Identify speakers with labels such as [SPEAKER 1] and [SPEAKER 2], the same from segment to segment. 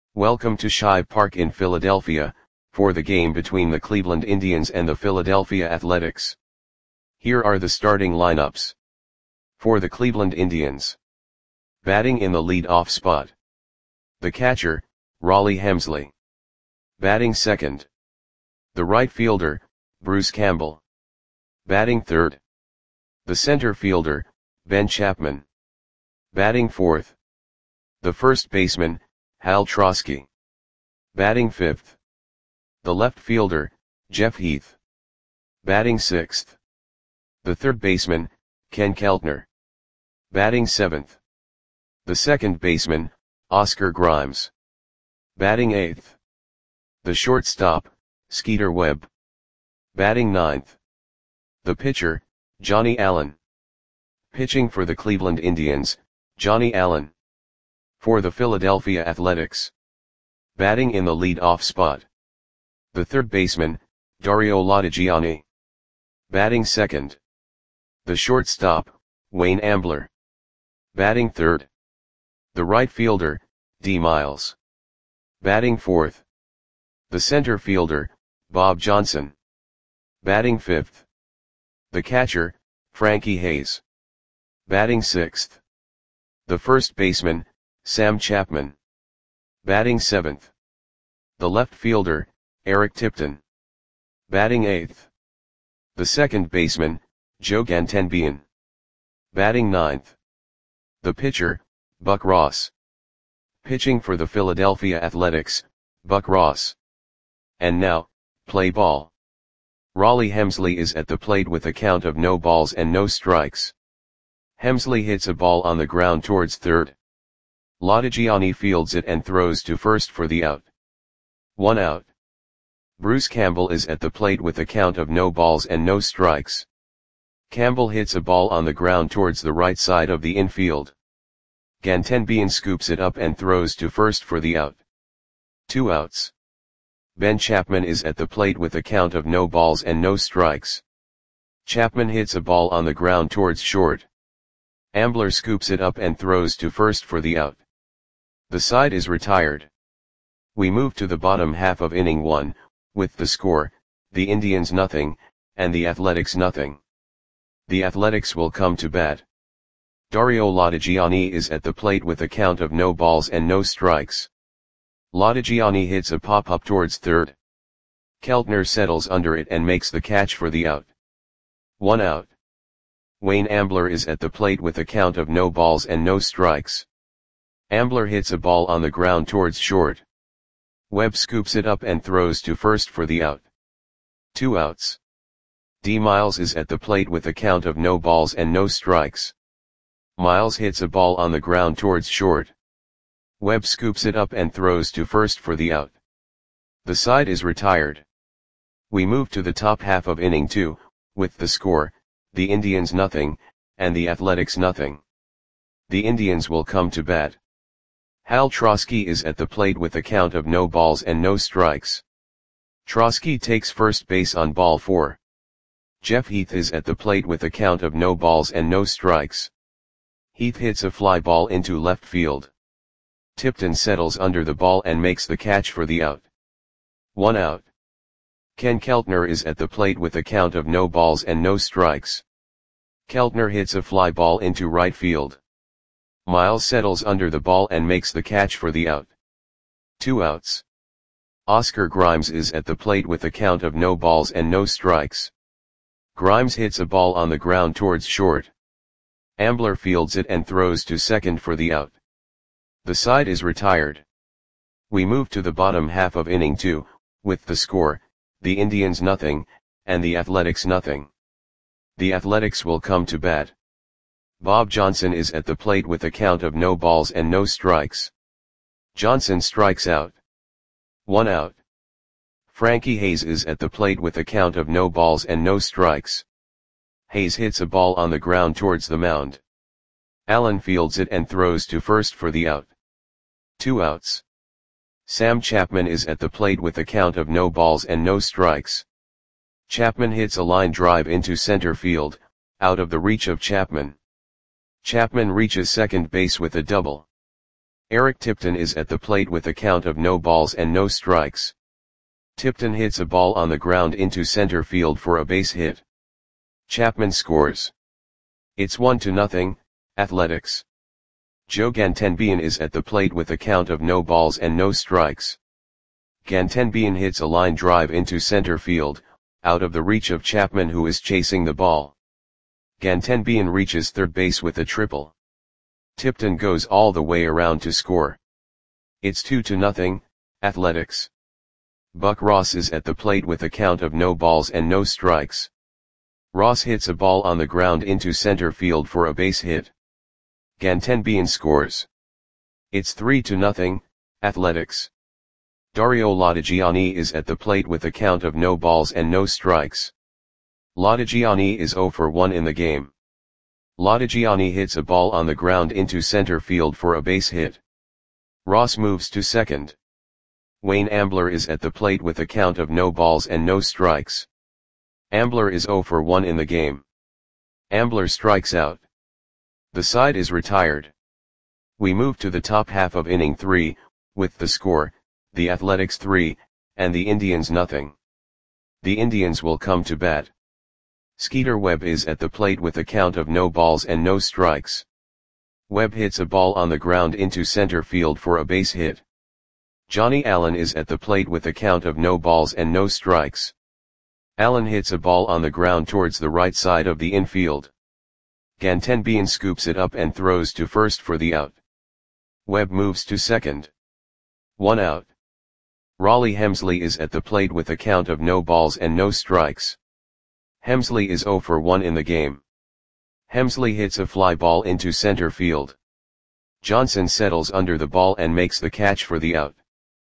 [SPEAKER 1] Welcome to Shive Park in Philadelphia, for the game between the Cleveland Indians and the Philadelphia Athletics. Here are the starting lineups. For the Cleveland Indians. Batting in the lead-off spot. The catcher, Rollie Hemsley. Batting second. The right fielder, Bruce Campbell. Batting third. The center fielder, Ben Chapman. Batting fourth. The first baseman, Hal Trosky. Batting fifth. The left fielder, Jeff Heath. Batting sixth. The third baseman, Ken Keltner. Batting seventh. The second baseman, Oscar Grimes. Batting eighth. The shortstop, Skeeter Webb. Batting ninth. The pitcher, Johnny Allen. Pitching for the Cleveland Indians, Johnny Allen. For the Philadelphia Athletics. Batting in the lead-off spot. The third baseman, Dario Lodigiani. Batting second. The shortstop, Wayne Ambler. Batting third. The right fielder, D. Miles. Batting fourth. The center fielder, Bob Johnson. Batting fifth. The catcher, Frankie Hayes. Batting sixth. The first baseman, Sam Chapman. Batting seventh. The left fielder, Eric Tipton. Batting eighth. The second baseman, Joe Gantenbein. Batting ninth. The pitcher, Buck Ross. Pitching for the Philadelphia Athletics, Buck Ross. And now, play ball. Rollie Hemsley is at the plate with a count of no balls and no strikes. Hemsley hits a ball on the ground towards third. Lodigiani fields it and throws to first for the out. 1 out. Bruce Campbell is at the plate with a count of no balls and no strikes. Campbell hits a ball on the ground towards the right side of the infield. Gantenbein scoops it up and throws to first for the out. 2 outs. Ben Chapman is at the plate with a count of no balls and no strikes. Chapman hits a ball on the ground towards short. Ambler scoops it up and throws to first for the out. The side is retired. We move to the bottom half of inning 1, with the score, the Indians nothing, and the Athletics nothing. The Athletics will come to bat. Dario Lodigiani is at the plate with a count of no balls and no strikes. Lodigiani hits a pop-up towards third. Keltner settles under it and makes the catch for the out. 1 out. Wayne Ambler is at the plate with a count of no balls and no strikes. Ambler hits a ball on the ground towards short. Webb scoops it up and throws to first for the out. 2 outs. D. Miles is at the plate with a count of no balls and no strikes. Miles hits a ball on the ground towards short. Webb scoops it up and throws to first for the out. The side is retired. We move to the top half of inning 2, with the score, the Indians nothing, and the Athletics nothing. The Indians will come to bat. Hal Trosky is at the plate with a count of no balls and no strikes. Trosky takes first base on ball 4. Jeff Heath is at the plate with a count of no balls and no strikes. Heath hits a fly ball into left field. Tipton settles under the ball and makes the catch for the out. 1 out. Ken Keltner is at the plate with a count of no balls and no strikes. Keltner hits a fly ball into right field. Miles settles under the ball and makes the catch for the out. 2 outs. Oscar Grimes is at the plate with a count of no balls and no strikes. Grimes hits a ball on the ground towards short. Ambler fields it and throws to second for the out. The side is retired. We move to the bottom half of inning 2, with the score, the Indians nothing, and the Athletics nothing. The Athletics will come to bat. Bob Johnson is at the plate with a count of no balls and no strikes. Johnson strikes out. 1 out. Frankie Hayes is at the plate with a count of no balls and no strikes. Hayes hits a ball on the ground towards the mound. Allen fields it and throws to first for the out. 2 outs. Sam Chapman is at the plate with a count of no balls and no strikes. Chapman hits a line drive into center field, out of the reach of Chapman. Chapman reaches second base with a double. Eric Tipton is at the plate with a count of no balls and no strikes. Tipton hits a ball on the ground into center field for a base hit. Chapman scores. It's 1-0, Athletics. Joe Gantenbein is at the plate with a count of no balls and no strikes. Gantenbein hits a line drive into center field, out of the reach of Chapman, who is chasing the ball. Gantenbein reaches third base with a triple. Tipton goes all the way around to score. It's 2-0, Athletics. Buck Ross is at the plate with a count of no balls and no strikes. Ross hits a ball on the ground into center field for a base hit. Gantenbein scores. It's 3-0, Athletics. Dario Lottigiani is at the plate with a count of no balls and no strikes. Lottigiani is 0 for 1 in the game. Lottigiani hits a ball on the ground into center field for a base hit. Ross moves to second. Wayne Ambler is at the plate with a count of no balls and no strikes. Ambler is 0 for 1 in the game. Ambler strikes out. The side is retired. We move to the top half of inning 3, with the score, the Athletics 3, and the Indians nothing. The Indians will come to bat. Skeeter Webb is at the plate with a count of no balls and no strikes. Webb hits a ball on the ground into center field for a base hit. Johnny Allen is at the plate with a count of no balls and no strikes. Allen hits a ball on the ground towards the right side of the infield. Gantenbein scoops it up and throws to first for the out. Webb moves to second. 1 out. Raleigh Hemsley is at the plate with a count of no balls and no strikes. Hemsley is 0 for 1 in the game. Hemsley hits a fly ball into center field. Johnson settles under the ball and makes the catch for the out.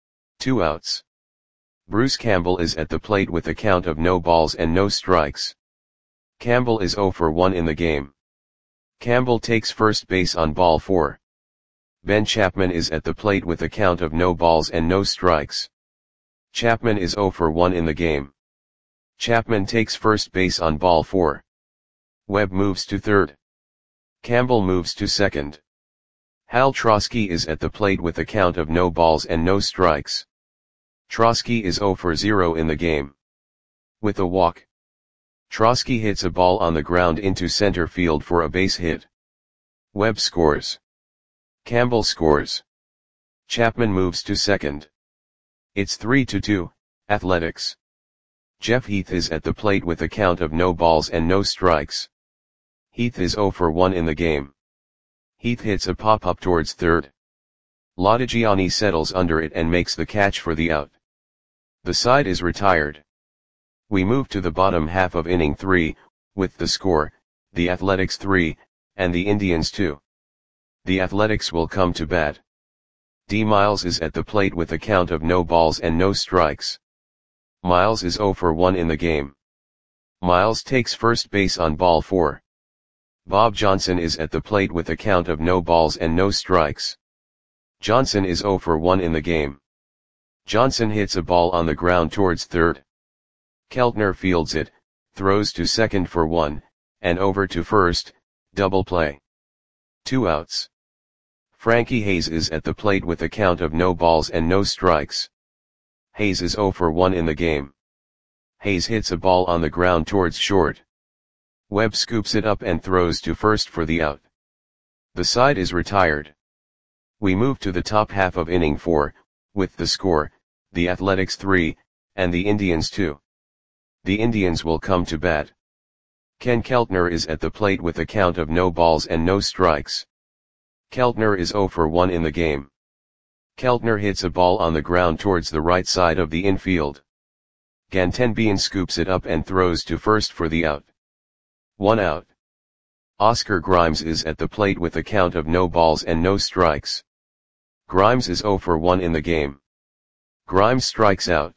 [SPEAKER 1] 2 outs. Bruce Campbell is at the plate with a count of no balls and no strikes. Campbell is 0 for 1 in the game. Campbell takes first base on ball 4. Ben Chapman is at the plate with a count of no balls and no strikes. Chapman is 0 for 1 in the game. Chapman takes first base on ball 4. Webb moves to third. Campbell moves to second. Hal Trosky is at the plate with a count of no balls and no strikes. Trosky is 0 for 0 in the game. With a walk. Trosky hits a ball on the ground into center field for a base hit. Webb scores. Campbell scores. Chapman moves to second. It's 3-2, Athletics. Jeff Heath is at the plate with a count of no balls and no strikes. Heath is 0 for 1 in the game. Heath hits a pop-up towards third. Lottigiani settles under it and makes the catch for the out. The side is retired. We move to the bottom half of inning 3, with the score, the Athletics 3, and the Indians 2. The Athletics will come to bat. D. Miles is at the plate with a count of no balls and no strikes. Miles is 0 for 1 in the game. Miles takes first base on ball 4. Bob Johnson is at the plate with a count of no balls and no strikes. Johnson is 0 for 1 in the game. Johnson hits a ball on the ground towards third. Keltner fields it, throws to second for 1, and over to first, double play. 2 outs. Frankie Hayes is at the plate with a count of no balls and no strikes. Hayes is 0 for 1 in the game. Hayes hits a ball on the ground towards short. Webb scoops it up and throws to first for the out. The side is retired. We move to the top half of inning 4, with the score, the Athletics 3, and the Indians 2. The Indians will come to bat. Ken Keltner is at the plate with a count of no balls and no strikes. Keltner is 0 for 1 in the game. Keltner hits a ball on the ground towards the right side of the infield. Gantenbein scoops it up and throws to first for the out. 1 out. Oscar Grimes is at the plate with a count of no balls and no strikes. Grimes is 0 for 1 in the game. Grimes strikes out.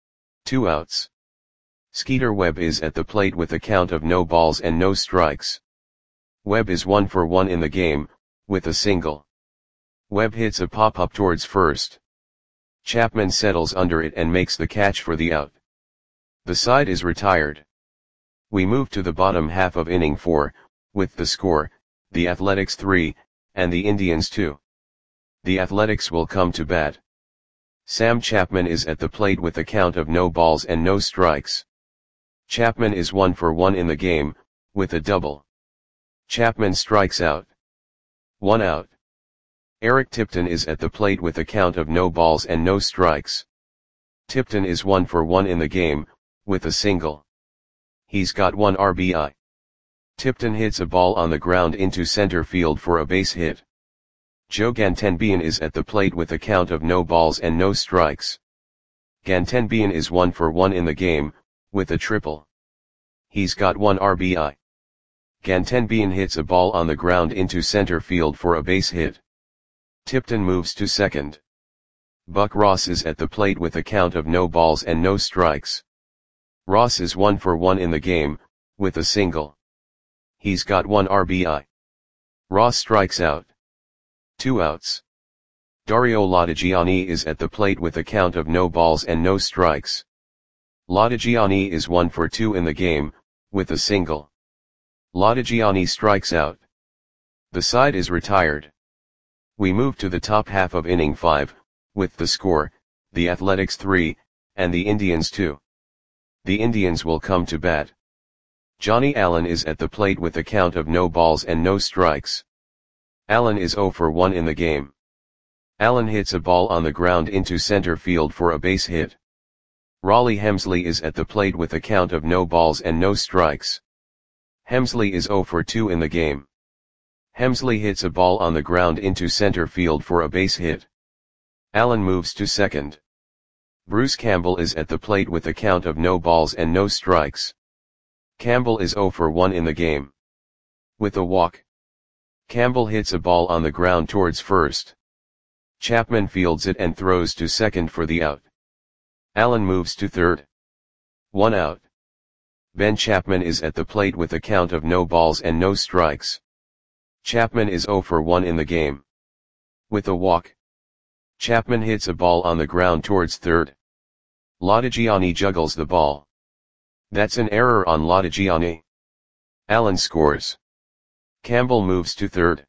[SPEAKER 1] 2 outs. Skeeter Webb is at the plate with a count of no balls and no strikes. Webb is 1 for 1 in the game, with a single. Webb hits a pop-up towards first. Chapman settles under it and makes the catch for the out. The side is retired. We move to the bottom half of inning 4, with the score, the Athletics 3, and the Indians 2. The Athletics will come to bat. Sam Chapman is at the plate with a count of no balls and no strikes. Chapman is 1 for 1 in the game, with a double. Chapman strikes out. 1 out. Eric Tipton is at the plate with a count of no balls and no strikes. Tipton is 1 for 1 in the game, with a single. He's got 1 RBI. Tipton hits a ball on the ground into center field for a base hit. Joe Gantenbein is at the plate with a count of no balls and no strikes. Gantenbein is 1 for 1 in the game, with a triple. He's got 1 RBI. Gantenbein hits a ball on the ground into center field for a base hit. Tipton moves to second. Buck Ross is at the plate with a count of no balls and no strikes. Ross is 1 for 1 in the game, with a single. He's got 1 RBI. Ross strikes out. 2 outs. Dario Latigiani is at the plate with a count of no balls and no strikes. Latigiani is 1 for 2 in the game, with a single. Latigiani strikes out. The side is retired. We move to the top half of inning 5, with the score, the Athletics 3, and the Indians 2. The Indians will come to bat. Johnny Allen is at the plate with a count of no balls and no strikes. Allen is 0 for 1 in the game. Allen hits a ball on the ground into center field for a base hit. Raleigh Hemsley is at the plate with a count of no balls and no strikes. Hemsley is 0 for 2 in the game. Hemsley hits a ball on the ground into center field for a base hit. Allen moves to second. Bruce Campbell is at the plate with a count of no balls and no strikes. Campbell is 0 for 1 in the game. With a walk. Campbell hits a ball on the ground towards first. Chapman fields it and throws to second for the out. Allen moves to third. 1 out. Ben Chapman is at the plate with a count of no balls and no strikes. Chapman is 0 for 1 in the game. With a walk. Chapman hits a ball on the ground towards third. Latigiani juggles the ball. That's an error on Latigiani. Allen scores. Campbell moves to third.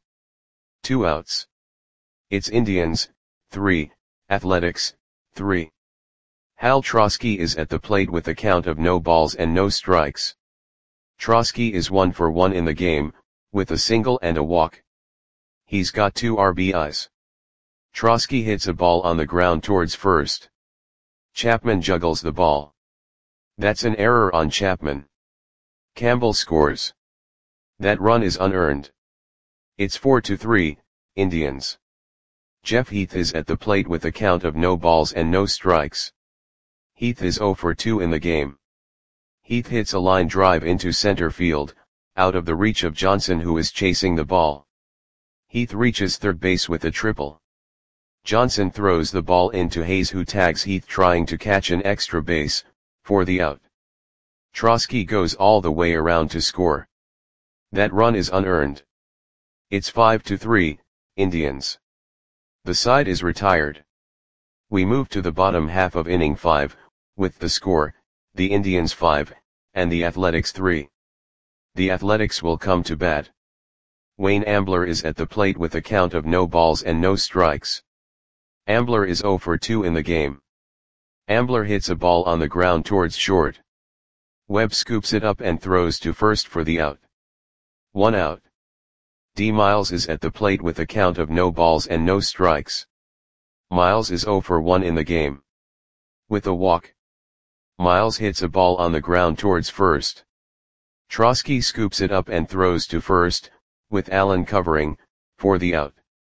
[SPEAKER 1] 2 outs. It's Indians, 3, Athletics, 3. Hal Trosky is at the plate with a count of no balls and no strikes. Trosky is 1 for 1 in the game, with a single and a walk. He's got 2 RBIs. Trosky hits a ball on the ground towards first. Chapman juggles the ball. That's an error on Chapman. Campbell scores. That run is unearned. It's 4-3, Indians. Jeff Heath is at the plate with a count of no balls and no strikes. Heath is 0 for 2 in the game. Heath hits a line drive into center field, out of the reach of Johnson who is chasing the ball. Heath reaches third base with a triple. Johnson throws the ball into Hayes who tags Heath trying to catch an extra base, for the out. Trosky goes all the way around to score. That run is unearned. It's 5-3, Indians. The side is retired. We move to the bottom half of inning 5, with the score, the Indians 5, and the Athletics 3. The Athletics will come to bat. Wayne Ambler is at the plate with a count of no balls and no strikes. Ambler is 0 for 2 in the game. Ambler hits a ball on the ground towards short. Webb scoops it up and throws to first for the out. 1 out. D. Miles is at the plate with a count of no balls and no strikes. Miles is 0 for 1 in the game. With a walk. Miles hits a ball on the ground towards first. Trosky scoops it up and throws to first, with Allen covering, for the out.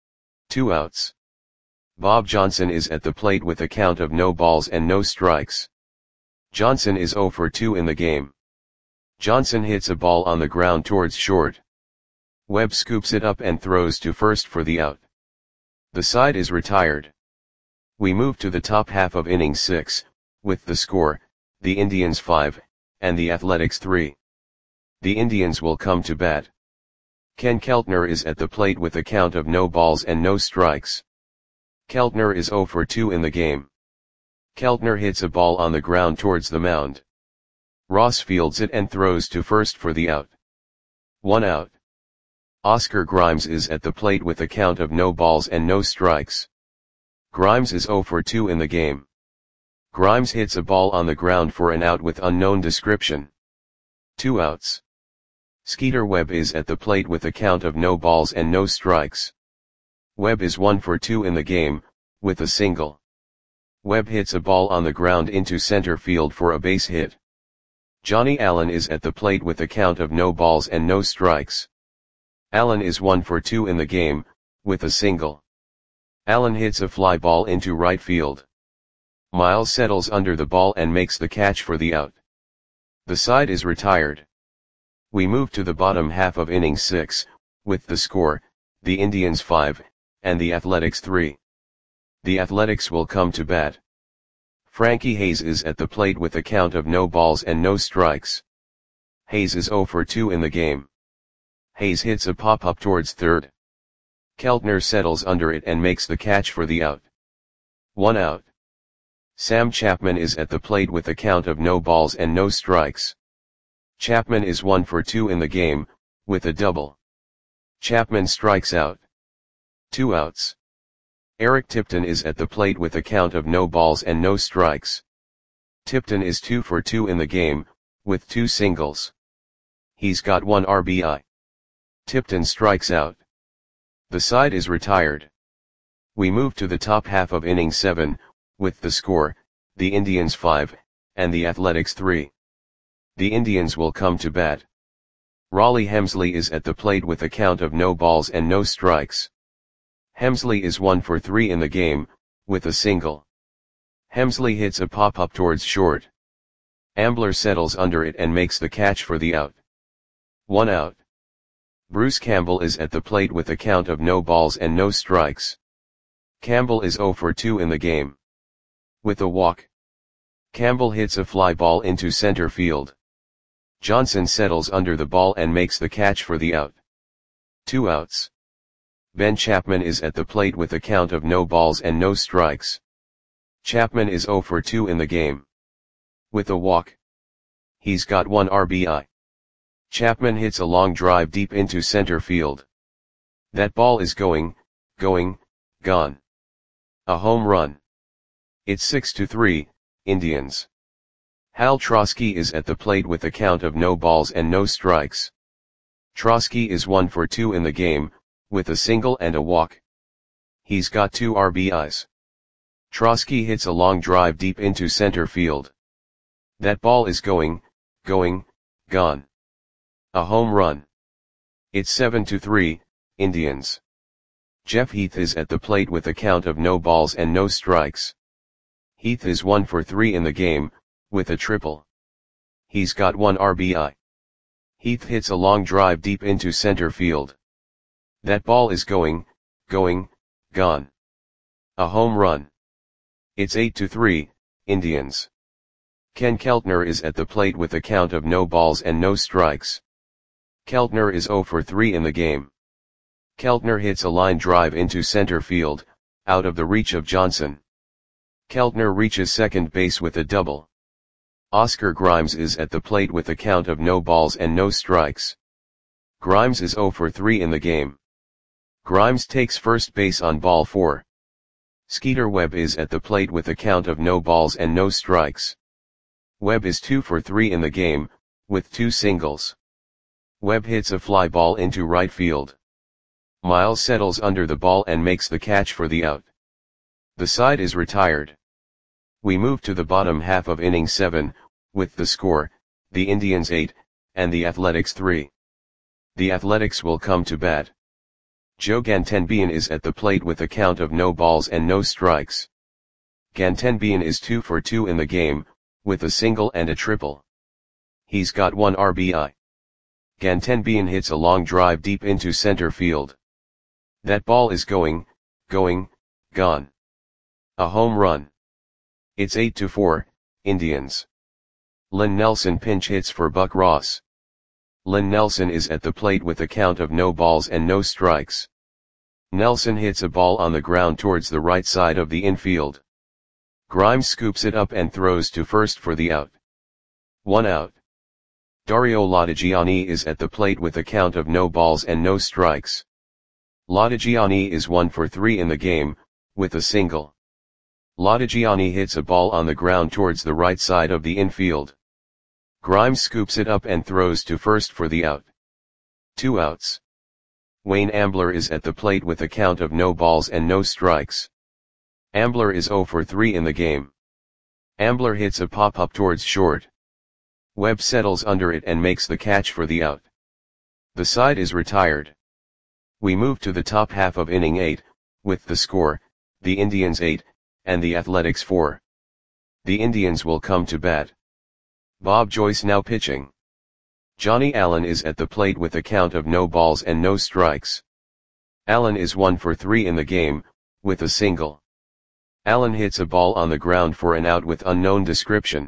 [SPEAKER 1] 2 outs. Bob Johnson is at the plate with a count of no balls and no strikes. Johnson is 0 for 2 in the game. Johnson hits a ball on the ground towards short. Webb scoops it up and throws to first for the out. The side is retired. We move to the top half of inning 6, with the score, the Indians 5, and the Athletics 3. The Indians will come to bat. Ken Keltner is at the plate with a count of no balls and no strikes. Keltner is 0 for 2 in the game. Keltner hits a ball on the ground towards the mound. Ross fields it and throws to first for the out. 1 out. Oscar Grimes is at the plate with a count of no balls and no strikes. Grimes is 0 for 2 in the game. Grimes hits a ball on the ground for an out with unknown description. 2 outs. Skeeter Webb is at the plate with a count of no balls and no strikes. Webb is 1 for 2 in the game, with a single. Webb hits a ball on the ground into center field for a base hit. Johnny Allen is at the plate with a count of no balls and no strikes. Allen is 1 for 2 in the game, with a single. Allen hits a fly ball into right field. Miles settles under the ball and makes the catch for the out. The side is retired. We move to the bottom half of inning 6, with the score, the Indians 5, and the Athletics 3. The Athletics will come to bat. Frankie Hayes is at the plate with a count of no balls and no strikes. Hayes is 0 for 2 in the game. Hayes hits a pop-up towards third. Keltner settles under it and makes the catch for the out. 1 out. Sam Chapman is at the plate with a count of no balls and no strikes. Chapman is 1 for 2 in the game, with a double. Chapman strikes out. 2 outs. Eric Tipton is at the plate with a count of no balls and no strikes. Tipton is 2 for 2 in the game, with 2 singles. He's got 1 RBI. Tipton strikes out. The side is retired. We move to the top half of inning 7, with the score, the Indians 5, and the Athletics 3. The Indians will come to bat. Raleigh Hemsley is at the plate with a count of no balls and no strikes. Hemsley is 1 for 3 in the game, with a single. Hemsley hits a pop-up towards short. Ambler settles under it and makes the catch for the out. 1 out. Bruce Campbell is at the plate with a count of no balls and no strikes. Campbell is 0 for 2 in the game. With a walk. Campbell hits a fly ball into center field. Johnson settles under the ball and makes the catch for the out. 2 outs. Ben Chapman is at the plate with a count of no balls and no strikes. Chapman is 0 for 2 in the game. With a walk. He's got 1 RBI. Chapman hits a long drive deep into center field. That ball is going, gone. A home run. It's 6-3, Indians. Hal Trosky is at the plate with a count of no balls and no strikes. Trosky is 1 for 2 in the game, with a single and a walk. He's got 2 RBIs. Trosky hits a long drive deep into center field. That ball is going, gone. A home run. It's 7-3, Indians. Jeff Heath is at the plate with a count of no balls and no strikes. Heath is 1 for 3 in the game, with a triple. He's got 1 RBI. Heath hits a long drive deep into center field. That ball is going, gone. A home run. It's 8-3, Indians. Ken Keltner is at the plate with a count of no balls and no strikes. Keltner is 0 for 3 in the game. Keltner hits a line drive into center field, out of the reach of Johnson. Keltner reaches second base with a double. Oscar Grimes is at the plate with a count of no balls and no strikes. Grimes is 0 for 3 in the game. Grimes takes first base on ball 4. Skeeter Webb is at the plate with a count of no balls and no strikes. Webb is 2 for 3 in the game, with 2 singles. Webb hits a fly ball into right field. Miles settles under the ball and makes the catch for the out. The side is retired. We move to the bottom half of inning 7, with the score, the Indians 8, and the Athletics 3. The Athletics will come to bat. Joe Gantenbean is at the plate with a count of no balls and no strikes. Gantenbean is 2 for 2 in the game, with a single and a triple. He's got 1 RBI. Gantenbean hits a long drive deep into center field. That ball is going, gone. A home run. It's 8-4, Indians. Lynn Nelson pinch hits for Buck Ross. Lynn Nelson is at the plate with a count of no balls and no strikes. Nelson hits a ball on the ground towards the right side of the infield. Grimes scoops it up and throws to first for the out. 1 out. Dario Latigiani is at the plate with a count of no balls and no strikes. Latigiani is 1 for 3 in the game, with a single. Latigiani hits a ball on the ground towards the right side of the infield. Grimes scoops it up and throws to first for the out. 2 outs. Wayne Ambler is at the plate with a count of no balls and no strikes. Ambler is 0 for 3 in the game. Ambler hits a pop-up towards short. Webb settles under it and makes the catch for the out. The side is retired. We move to the top half of inning 8, with the score, the Indians 8, and the Athletics 4. The Indians will come to bat. Bob Joyce now pitching. Johnny Allen is at the plate with a count of no balls and no strikes. Allen is 1 for 3 in the game, with a single. Allen hits a ball on the ground for an out with unknown description.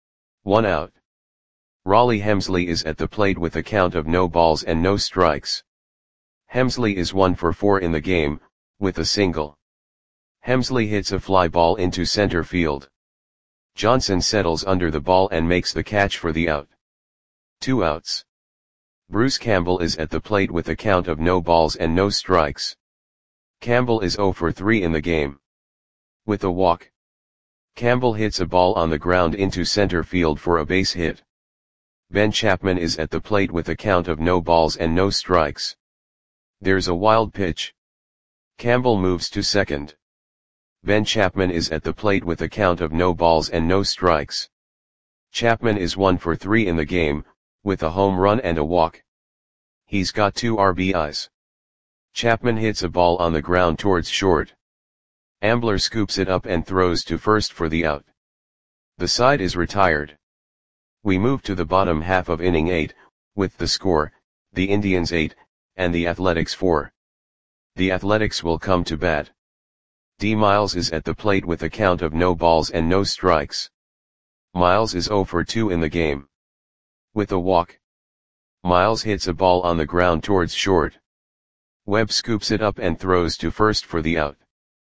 [SPEAKER 1] 1 out. Raleigh Hemsley is at the plate with a count of no balls and no strikes. Hemsley is 1 for 4 in the game, with a single. Hemsley hits a fly ball into center field. Johnson settles under the ball and makes the catch for the out. 2 outs. Bruce Campbell is at the plate with a count of no balls and no strikes. Campbell is 0 for 3 in the game. With a walk. Campbell hits a ball on the ground into center field for a base hit. Ben Chapman is at the plate with a count of no balls and no strikes. There's a wild pitch. Campbell moves to second. Ben Chapman is at the plate with a count of no balls and no strikes. Chapman is 1 for 3 in the game, with a home run and a walk. He's got 2 RBIs. Chapman hits a ball on the ground towards short. Ambler scoops it up and throws to first for the out. The side is retired. We move to the bottom half of inning 8, with the score, the Indians 8, and the Athletics 4. The Athletics will come to bat. D. Miles is at the plate with a count of no balls and no strikes. Miles is 0 for 2 in the game. With a walk. Miles hits a ball on the ground towards short. Webb scoops it up and throws to first for the out.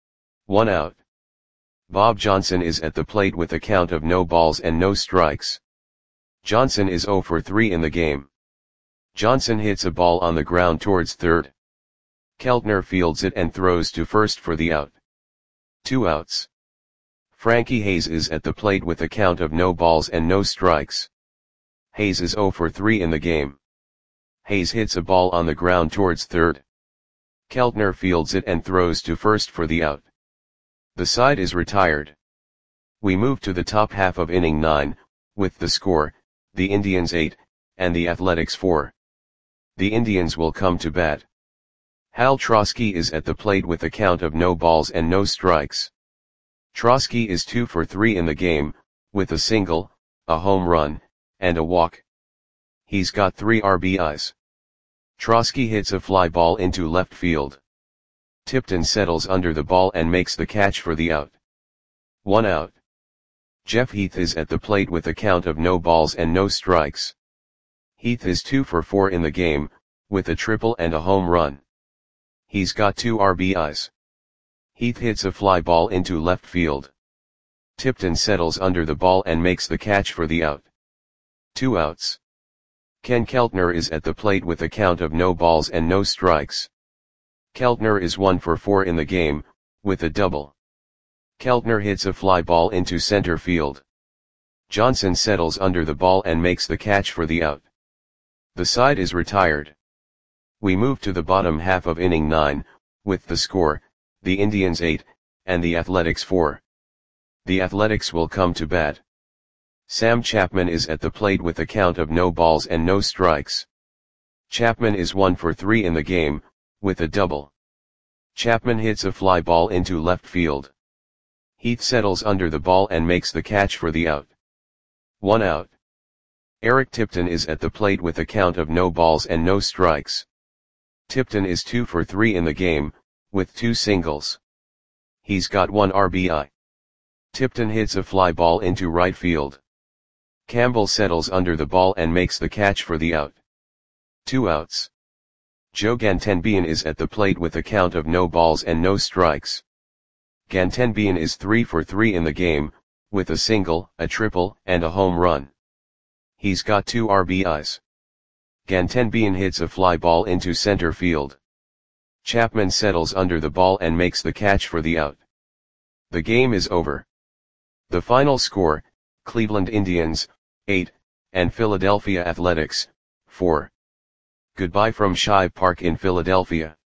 [SPEAKER 1] 1 out. Bob Johnson is at the plate with a count of no balls and no strikes. Johnson is 0 for 3 in the game. Johnson hits a ball on the ground towards third. Keltner fields it and throws to first for the out. 2 outs. Frankie Hayes is at the plate with a count of no balls and no strikes. Hayes is 0 for 3 in the game. Hayes hits a ball on the ground towards third. Keltner fields it and throws to first for the out. The side is retired. We move to the top half of inning 9, with the score, the Indians 8, and the Athletics 4. The Indians will come to bat. Hal Trosky is at the plate with a count of no balls and no strikes. Trosky is 2 for 3 in the game, with a single, a home run, and a walk. He's got 3 RBIs. Trosky hits a fly ball into left field. Tipton settles under the ball and makes the catch for the out. 1 out. Jeff Heath is at the plate with a count of no balls and no strikes. Heath is 2 for 4 in the game, with a triple and a home run. He's got 2 RBIs. Heath hits a fly ball into left field. Tipton settles under the ball and makes the catch for the out. 2 outs. Ken Keltner is at the plate with a count of no balls and no strikes. Keltner is 1 for 4 in the game, with a double. Keltner hits a fly ball into center field. Johnson settles under the ball and makes the catch for the out. The side is retired. We move to the bottom half of inning 9, with the score, the Indians 8, and the Athletics 4. The Athletics will come to bat. Sam Chapman is at the plate with a count of no balls and no strikes. Chapman is 1 for 3 in the game, with a double. Chapman hits a fly ball into left field. Heath settles under the ball and makes the catch for the out. 1 out. Eric Tipton is at the plate with a count of no balls and no strikes. Tipton is 2 for 3 in the game, with 2 singles. He's got 1 RBI. Tipton hits a fly ball into right field. Campbell settles under the ball and makes the catch for the out. 2 outs. Joe Gantenbean is at the plate with a count of no balls and no strikes. Gantenbean is 3 for 3 in the game, with a single, a triple, and a home run. He's got 2 RBIs. Gantenbein hits a fly ball into center field. Chapman settles under the ball and makes the catch for the out. The game is over. The final score, Cleveland Indians, 8, and Philadelphia Athletics, 4. Goodbye from Shibe Park in Philadelphia.